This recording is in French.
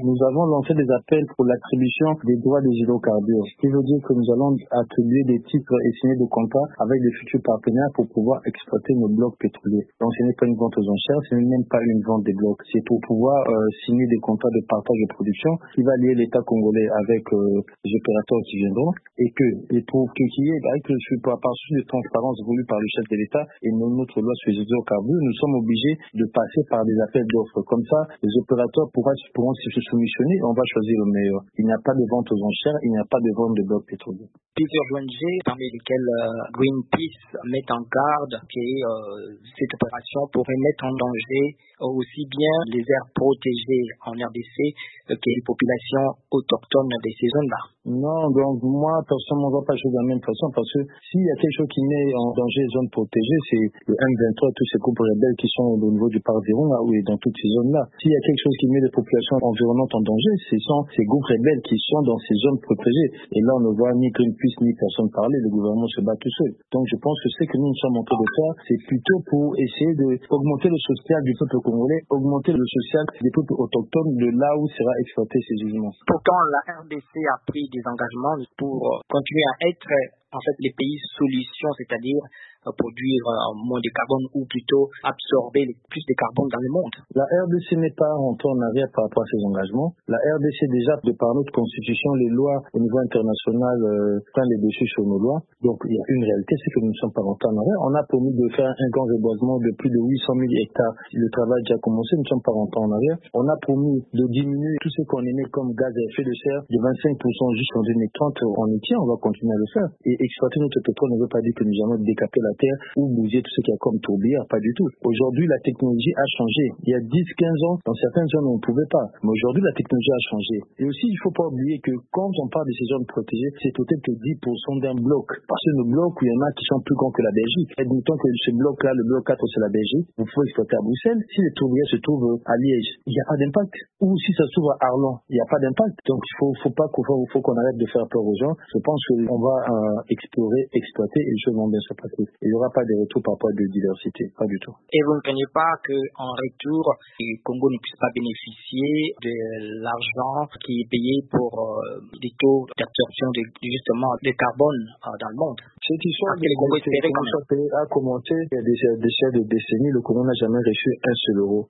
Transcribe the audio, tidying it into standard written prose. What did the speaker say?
Nous avons lancé des appels pour l'attribution des droits des hydrocarbures, ce qui veut dire que nous allons attribuer des titres et signer des contrats avec des futurs partenaires pour pouvoir exploiter nos blocs pétroliers. Donc ce n'est pas une vente aux enchères, ce n'est même pas une vente des blocs. C'est pour pouvoir signer des contrats de partage de production qui va lier l'État congolais avec les opérateurs qui viendront et pour qu'il y ait par souci de transparence voulue par le chef de l'État et notre loi sur les hydrocarbures, nous sommes obligés de passer par des appels d'offres. Comme ça, les opérateurs pourront se soumissionner et on va choisir le meilleur. Il n'y a pas de vente aux enchères, il n'y a pas de vente de blocs pétroliers. Plusieurs ONG, parmi lesquelles Greenpeace, mettent en garde que cette opération pourrait mettre en danger aussi bien les aires protégées en RDC que les populations autochtones de ces zones-là. Non, donc moi, personnellement, on ne va pas jouer de la même façon parce que s'il y a quelque chose qui met en danger les zones protégées, c'est le M23 et tous ces groupes rebelles qui sont au niveau du parc Virunga ou dans toutes ces zones-là. S'il y a quelque chose qui met les populations environnantes en danger, ce sont ces groupes rebelles qui sont dans ces zones protégées. Et là, on ne voit ni Greenpeace ni personne parler, le gouvernement se bat tout seul. Donc je pense que ce que nous sommes en train de faire, c'est plutôt pour essayer d'augmenter le social du peuple congolais, augmenter le social des peuples autochtones de là où sera exploité ces gisements. Pourtant, la RDC a pris des engagements pour continuer à être en fait les pays solutions, c'est-à-dire produire moins de carbone ou plutôt absorber plus de carbone dans le monde. La RDC n'est pas rentrée en arrière par rapport à ses engagements. La RDC déjà, de par notre constitution, les lois au niveau international prennent les dessus sur nos lois. Donc il y a une réalité, c'est que nous ne sommes pas rentrés en arrière. On a promis de faire un grand reboisement de plus de 800 000 hectares. Le travail a déjà commencé, nous ne sommes pas rentrés en arrière. On a promis de diminuer tout ce qu'on émet comme gaz à effet de serre de 25% jusqu'en 2030. On y tient, on va continuer à le faire. Et exploiter notre pétrole ne veut pas dire que nous allons décaper la terre ou bouger tout ce qu'il y a comme tourbière, pas du tout. Aujourd'hui, la technologie a changé. Il y a 10-15 ans, dans certaines zones, on ne pouvait pas. Mais aujourd'hui, la technologie a changé. Et aussi, il ne faut pas oublier que quand on parle de ces zones protégées, c'est peut-être que 10% d'un bloc. Parce que nos blocs, il y en a qui sont plus grands que la Belgique. Admettons que ce bloc-là, le bloc 4, c'est la Belgique. Vous pouvez exploiter à Bruxelles. Si les tourbières se trouvent à Liège, il n'y a pas d'impact. Ou si ça se trouve à Arlon, il n'y a pas d'impact. Donc, il faut qu'on arrête de faire peur aux gens. Je pense qu'on va explorer, exploiter et les choses vont bien se passer. Il n'y aura pas de retour par rapport à de diversité, pas du tout. Et vous ne craignez pas qu'en retour, le Congo ne puisse pas bénéficier de l'argent qui est payé pour les taux d'absorption justement de carbone dans le monde? Cette histoire de Congo a commencé il y a des décennies, le Congo n'a jamais reçu un seul euro.